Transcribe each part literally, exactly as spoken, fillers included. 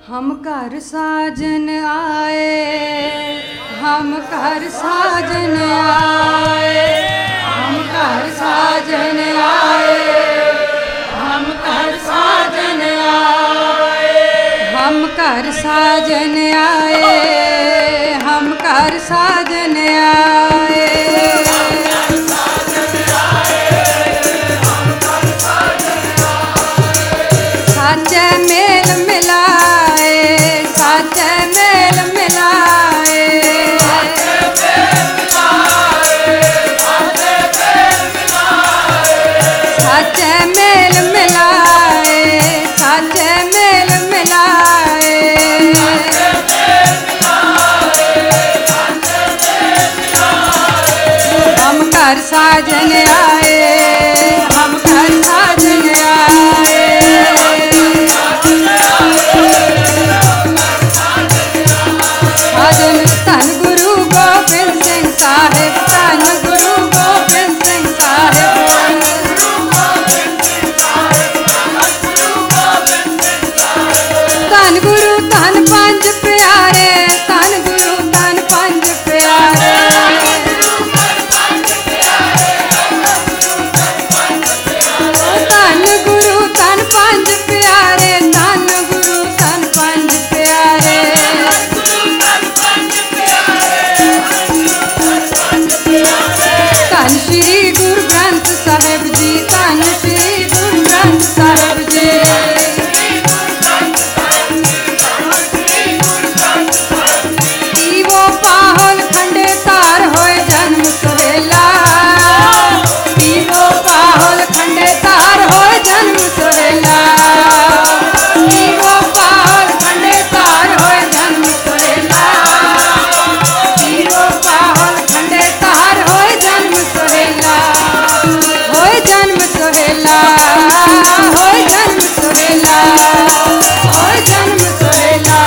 हम घर साजन आए, हम घर साजन आए, हम घर साजन आए, हम घर साजन आए, हम घर साजन आए, हम घर साजन आए। साचे मेल मिलाए, साचे मेल मिलाए, साचे मेल मिलाए, साचे मेल मिलाए। हम घर साजन आए, हम घर साजन आए। साजन धन गुरु गोबिंद सिंह साहिब, धन गुरु गोबिंद सिंह साहिब, धन गुरु धन पंज प्यारे, धन गुरु धन पंज प्यारे, धन गुरु धन पंज प्यारे, धन गुरु धन पंज प्यारे। धन श्री गुरु ग्रंथ साहिब जी, धन श्री गुरु ग्रंथ साहिब जी। पीवो पाहुल खंडे तार होए जन्म सोहेला, पीवो पाहुल खंडे तार होए जन्म सोहेला, पीवो पाहुल खंडे तार होए जन्म सोहेला, पीवो पाहुल खंडे तार होए जन्म सोहेला, होए जन्म सोहेला, होए जन्म सोहेला, होए जन्म सोहेला।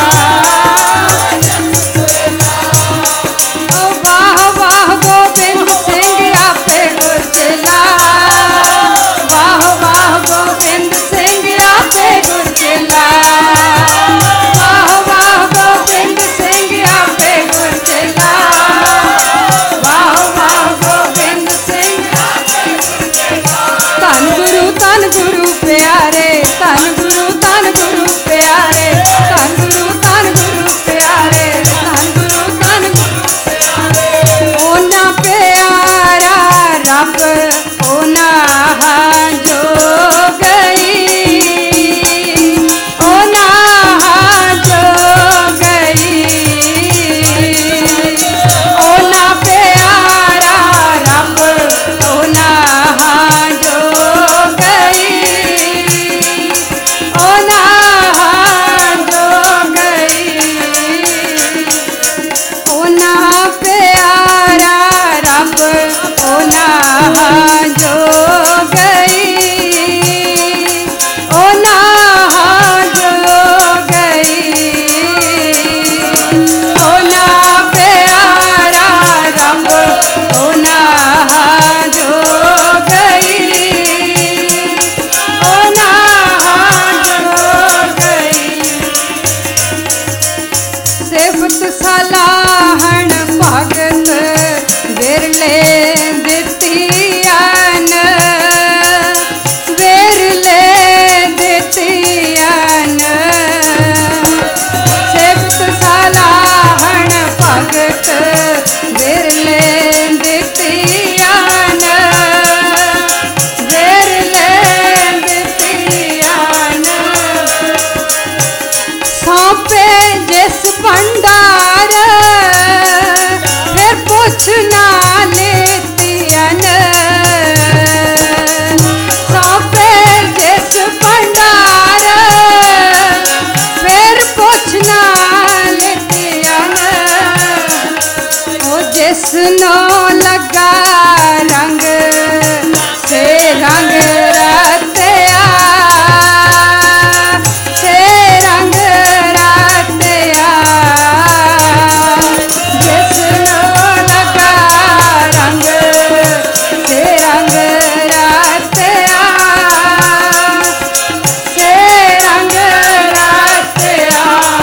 ओ वाह वाह गोबिंद सिंह आपे गुरचेला, वाह वाह गोबिंद सिंह आपे गुरचेला, वाह वाह गोबिंद सिंह आपे गुरचेला, वाह वाह गोबिंद सिंह आपे गुरचेला। धन गुरु धन गुरु प्यारे, धन गुरु धन गुरु प्यारे, धन गुरु धन गुरु प्यारे, धन गुरु धन गुरु प्यारे। ओना प्यारा रब ओना जो गई, ओना जो गई, ओना प्यारा रब ओना जो गई, ओना जो गई, ओना प्यारा रब ओना जो गई, ओना जो गई, ओना प्यारा रब ओना जो गई, ओना जो गई। सिफत सलाहन भगत विरले दितियान, विरले दितियान। सिफत सलाहन भगत विरले दितियान, विरले दितियान। सौंपे जिस भंडार फिर पूछ ना लेतियन, सौंपे जिस भंडार फिर पूछ ना लेतियन। ओ जिसनो लगा रंग से रंग रतिया, से रंग रतिया, जिसनो लगा रंग से रंग रतिया, से रंग रतिया।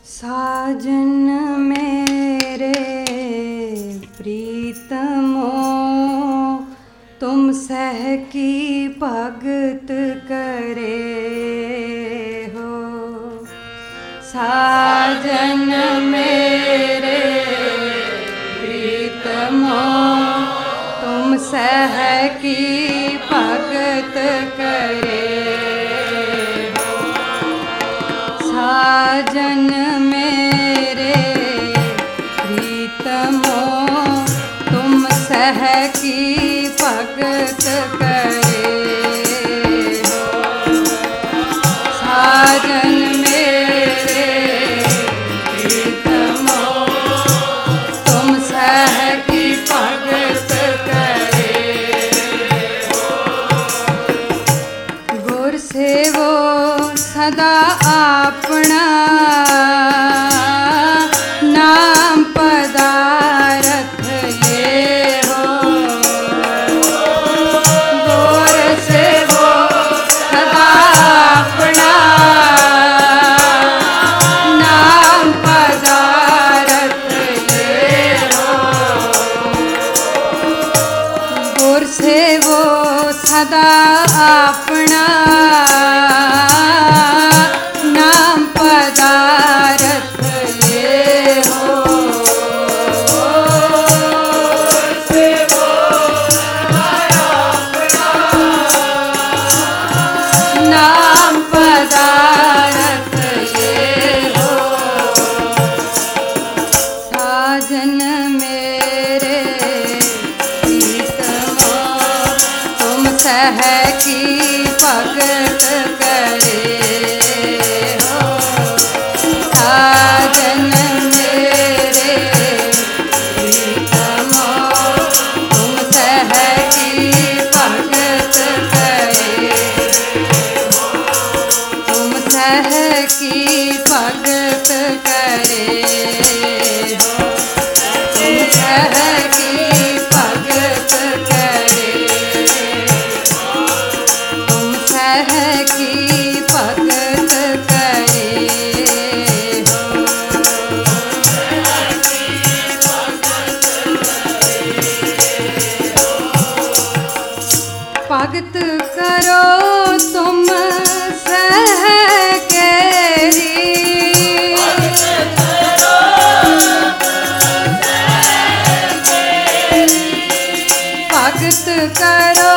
साजन मेरे प्रीतमो तुम सह की भगत करे हो। साजन मेरे प्रीतमो तुम सह की भगत करे हो। साजन मेरे प्रीतमो तुम सह की भगत करे हो। साजन मेरे प्रीतमो तुम सह की भगत करे हो। गुर से वो सदा अपना नाम पदारथ ले हो। गुर से वो सदा अपना नाम पदारथ ले हो। गुर से वो सदा अपना नाम पदारथ ले हो। से वो नाम पदारथ ले हो। साजन मेरे प्रीतमो तुम सह की भगत करे हो। साजन मेरे प्रीतमो तुम सह की भगत करे हो। तुम सह की भगत करे हो। तुम सह की भगत करे हो। तुम सह की भगत करे हो। भगत करो तुम सह केरी। भगत करो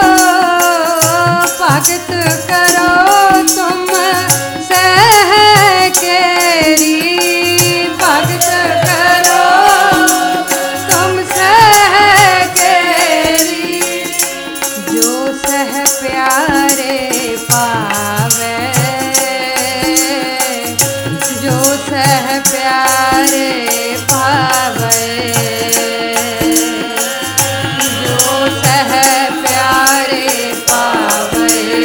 भगत करो तुम सह केरी। भगत करो तुम सह केरी। जो सह प्यारे पावे जो सह प्यारे पावे। जो सह प्यारे पावे।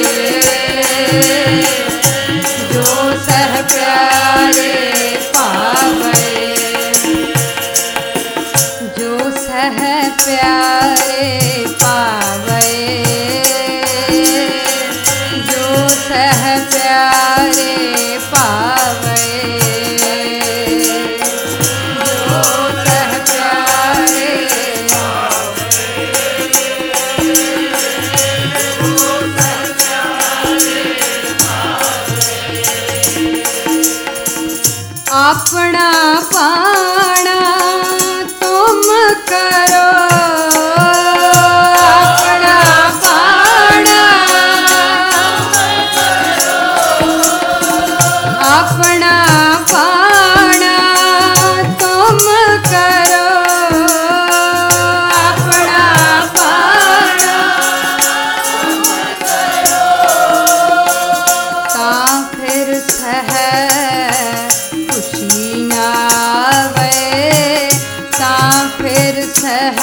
जो सह प्यारे पावे। जो सह प्यारे पावे। जो सह प्यारे पावे। जो सह प्यारे अपना पाना तुम करो। अपना पाना अपना पाना तुम करो। अपना पाना ता फिर सह खुशी ना आवे। ता फिर सह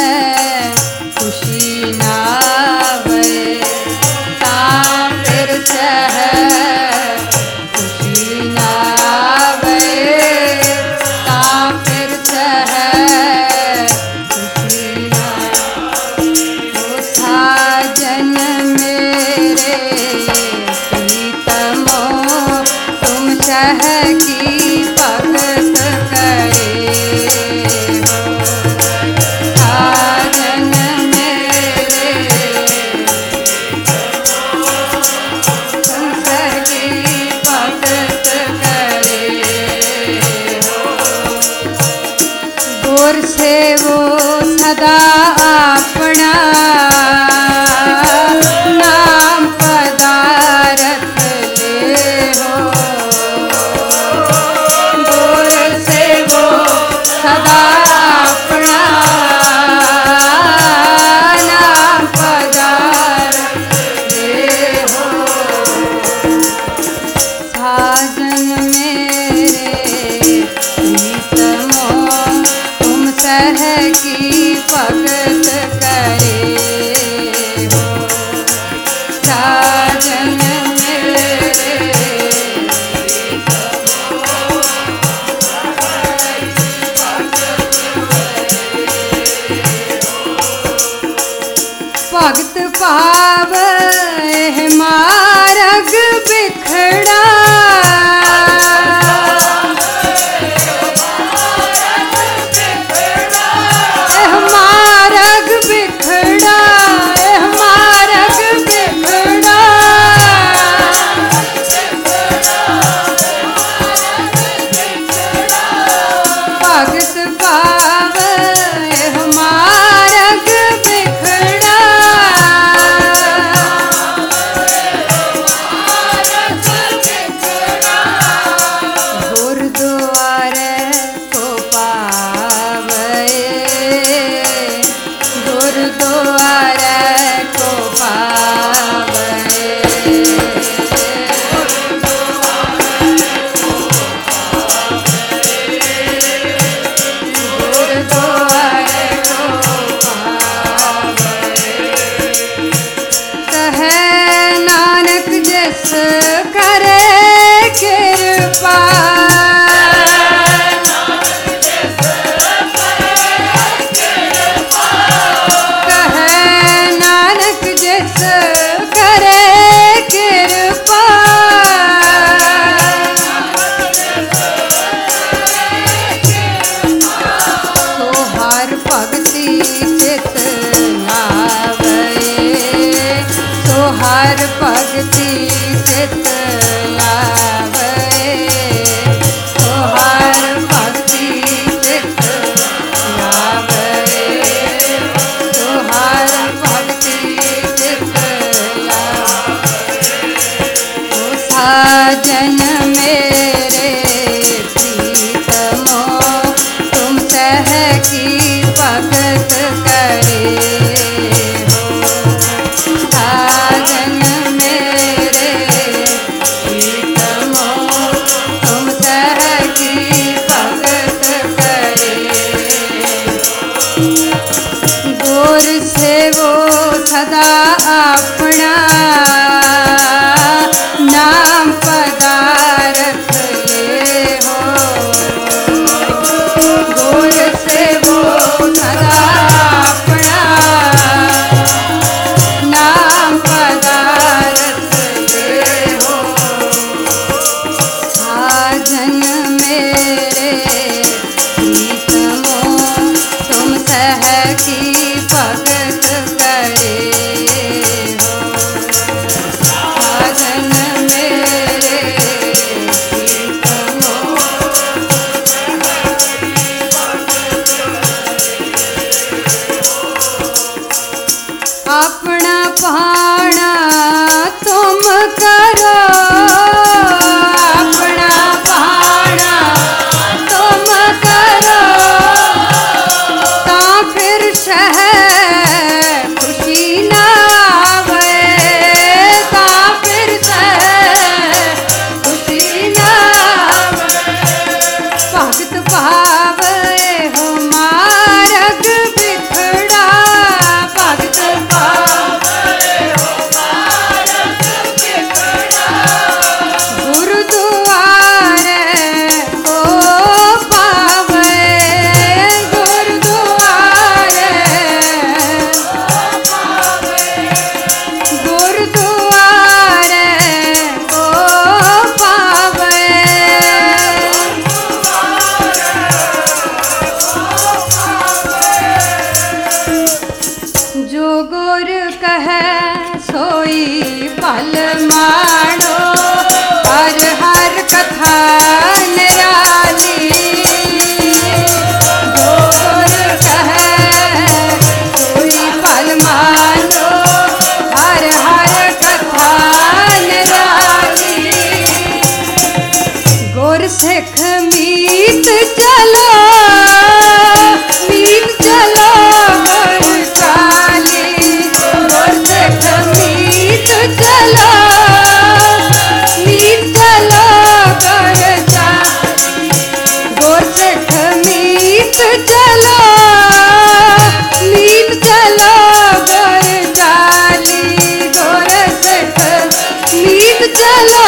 खुशी ना आवे। ता फिर सह खुशी ना सदा अपना नाम पदारथ ले हो। दूर से वो सदा अपना नाम पदारथ ले हो। साजन मेरे तुम सह की भगत सिख मीत चलो मीत चलो गुर चाली गुर सिख मीत चलो मीत चलो गुर चाली गुर सिख मीत चलो मीत चलो गुर चाली गुर सिख मीत चलो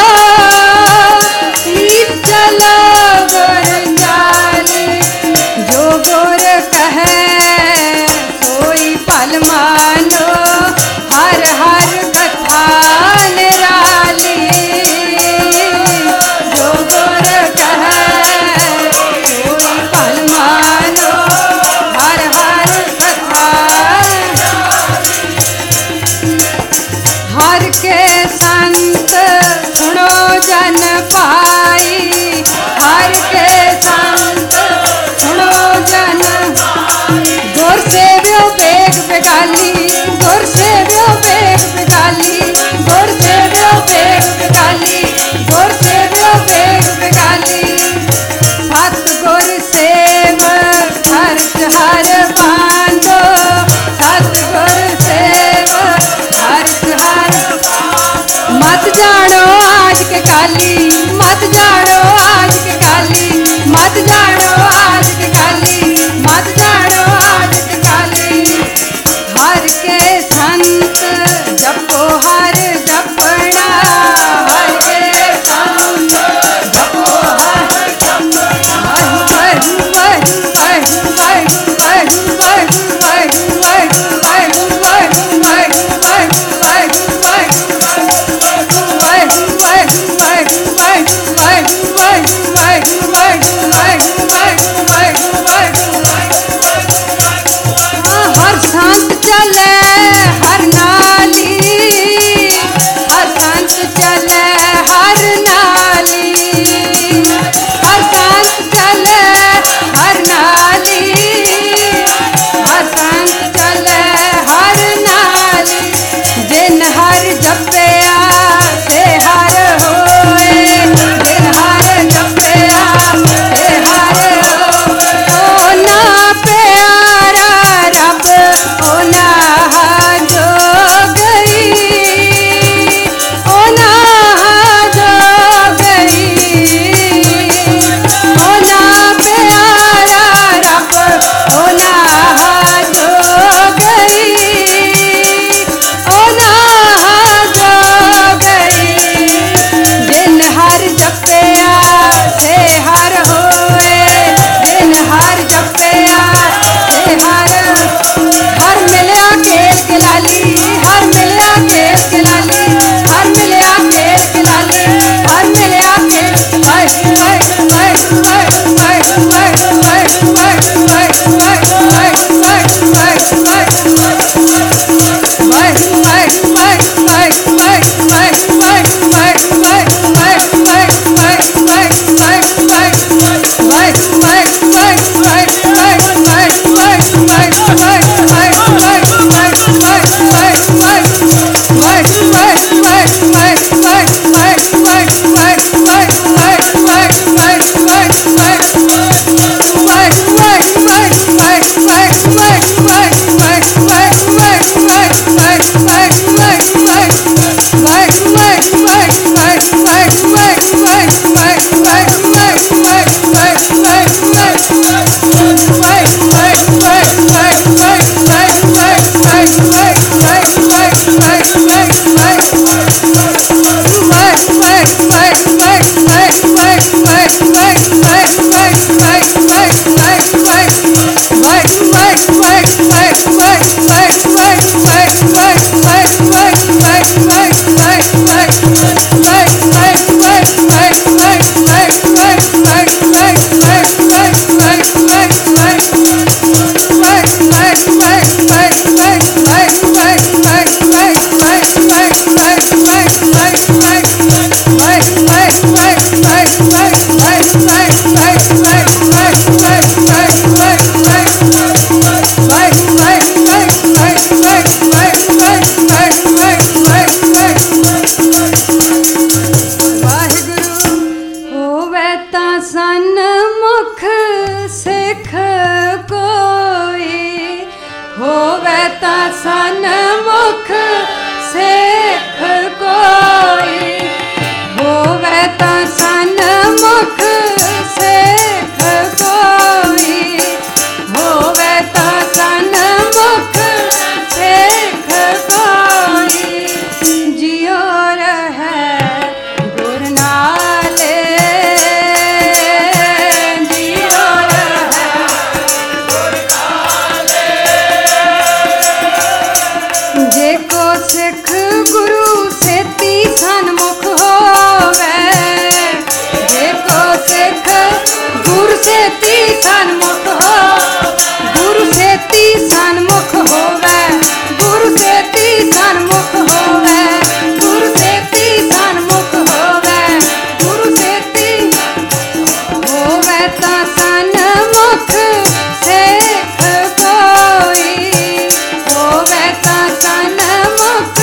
मीत चलो गुर चाली जो गुर कहे सोई पल मानो हर हर कथा निराली जो गुर कहे सोई पल मानो हर हर कथा हर के संत सुनो जन पाई हर के संत सुनो जन गुर सेव्यो बेग बेगाली गुर सेव्यो बेग बेगाली गुर सेव्यो बेग बेगाली गुर सेव्यो बेग बेगाली सत गुर सेव खर्च हर बांधो सत गुर सेव खर्च हर मत जानो आज के काली मत जानो आज के काली मत जानो आज के काली मत जानो आज के काली हर के संत जपो हर जपना हर के संत जपो हर जपना वहु वहु वहु वहु वहु वहु वहु वहु वहु वहु वहु वहु वहु हर संत चले हर नाली हर संत चले हर नाली हर संत चले हर नाली हर संत चले हर नाली जिन हर जपया से हर होए जिन हर जपया से हर सन्मुख सिख कोई होवे ता सन्मुख सिख कोई होवे ता सन्मुख सिख कोई होवे ता सन्मुख सिख कोई जियो रहे गुर नाले जियो रहे गुर नाले जेको सिख गुरु सेती सन्मुख होवे जेको सिख गुरु सेती सन्मुख हो गुरु सेती सन्मुख होवे गुरु सेती सन्मुख होवे गुरु सेती सन्मुख होवे गुरु सेती होवे ता सन्मुख सिख कोई होवे ता सन्मुख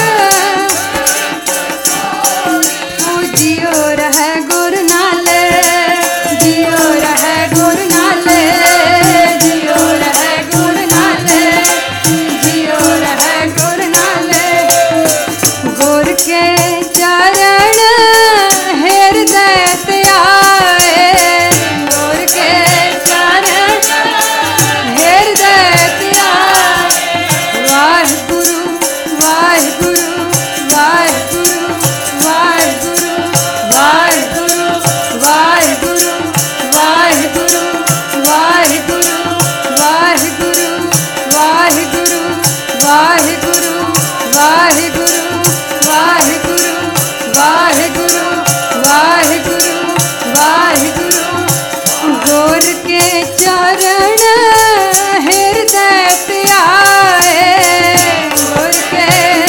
जियो रहे गुर नाले जियो रहे गुर नाले जियो रहे गुर नाले जियो रहे गुर नाले गुर के चरण हृदय ते आए गुर के चरण हृदय ते आए वाहिगुरु वाहिगुरु वाहिगुरु वाहिगुरु वाहिगुरु वाहिगुरु वाहिगुरु वाहिगुरु वाहिगुरु वाहिगुरु वाहिगुरु वाहिगुरु वाहिगुरु वाहिगुरु वाहिगुरु वाहिगुरु गुर के चरण हृदय ते आए गुर के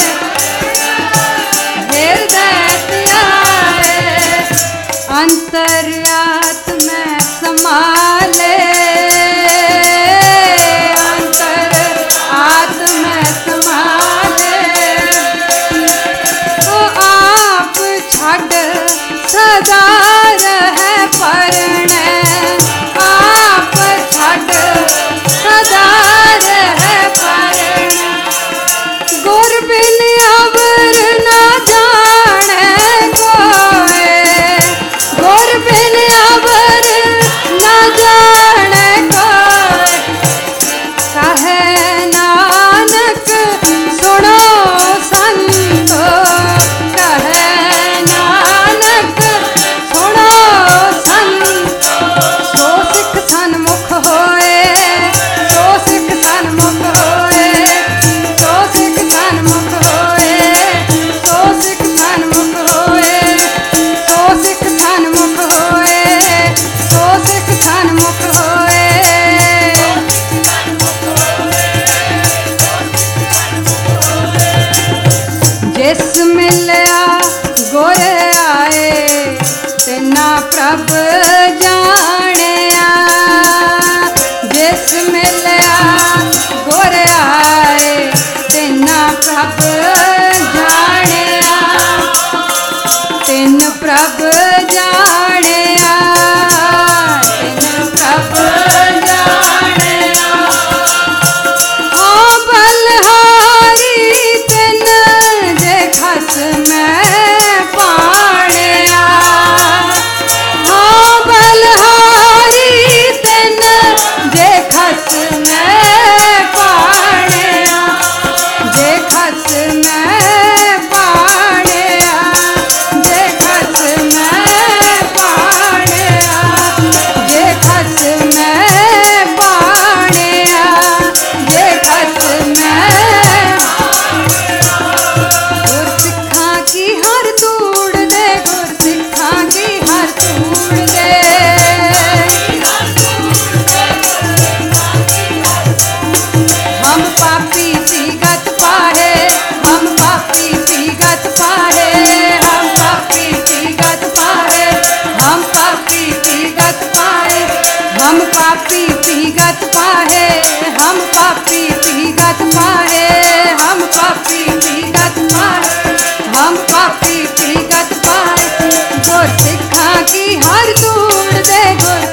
हृदय ते आए अंतर आत्म समाले अंतर आत्म समाले ओ आप छड़ सदा रहे परन आप छड़ सदा रहे परन गुर बिन अवर ना जाने कोई गुर बिन अवर ना जाने कोई कहे नानक सुनो संतो कहे नानक सुनो संतो सो सिख सन्मुख होए सो सिख सन्मुख होए सो सिख सन्मुख होए सो सिख सन्मुख होए सो सिख सन्मुख होए सो सिख सन्मुख होए जिस मिलया गुर आए तिना प्रभ जानिया जिस मिलया गुर आए तिना प्रभ जानिया तिन प्रभ जानिया तिन प्रभ जानिया हाँ बलहारी तिन जे खस मैं पाणिया हाँ बलहारी तिन जे खस मैं पाणिया जे खस मैं पाणिया जे खस मैं पाणिया जे खस मैं पाणिया जे खस मैं गुर सिखां की हर तूड़ दे गुर सिखां की हर तूड़ दे हम पापी सी गत पाहे हम पापी सी गत पाहे हम पापी सी गत पाहे हम पापी सी गत पाहे हम पापी सी गत पाहे हम पापी सी गत पाहे हम पापी सी गत पाहे हम पापी सी गत पाहे गुर सिखां की हर तूड़ दे गुर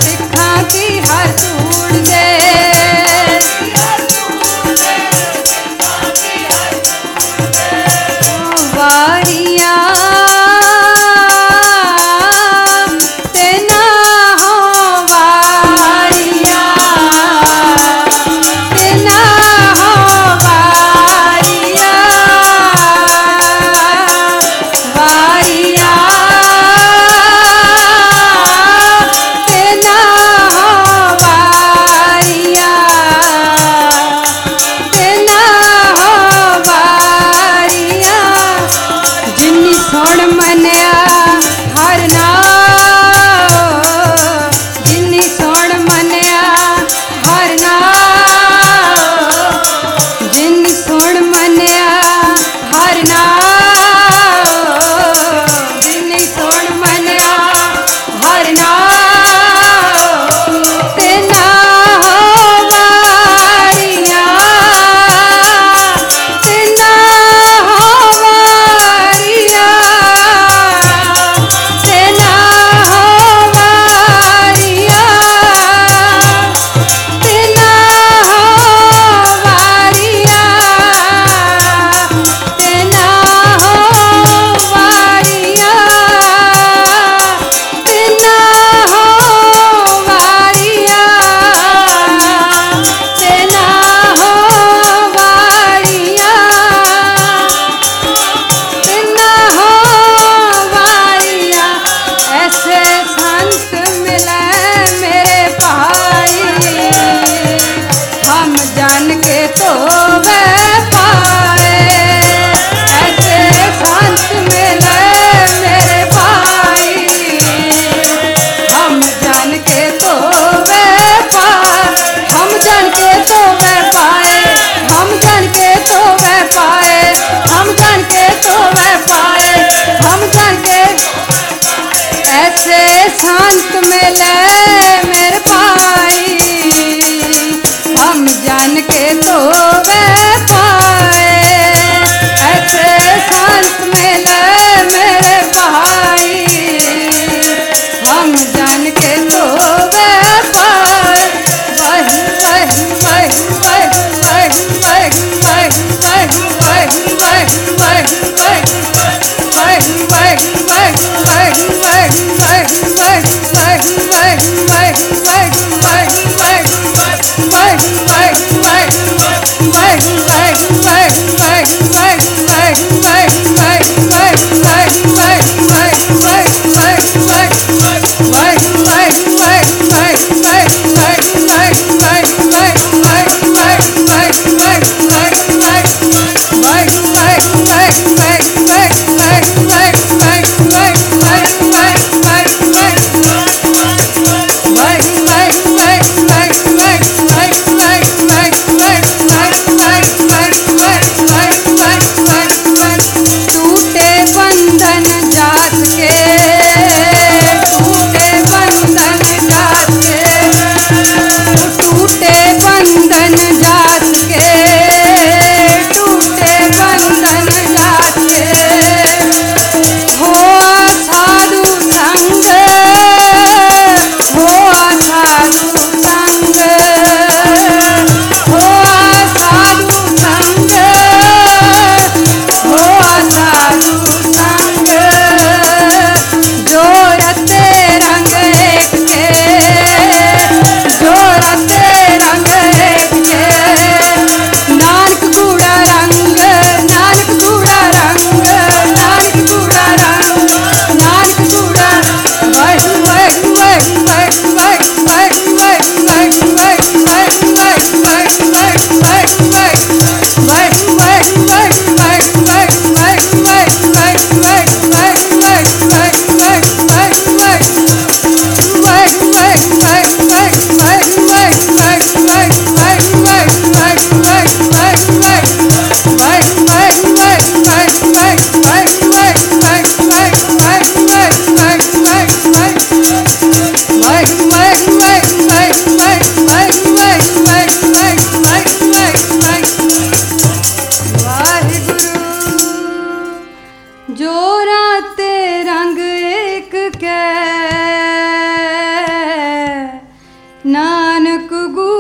जनक गु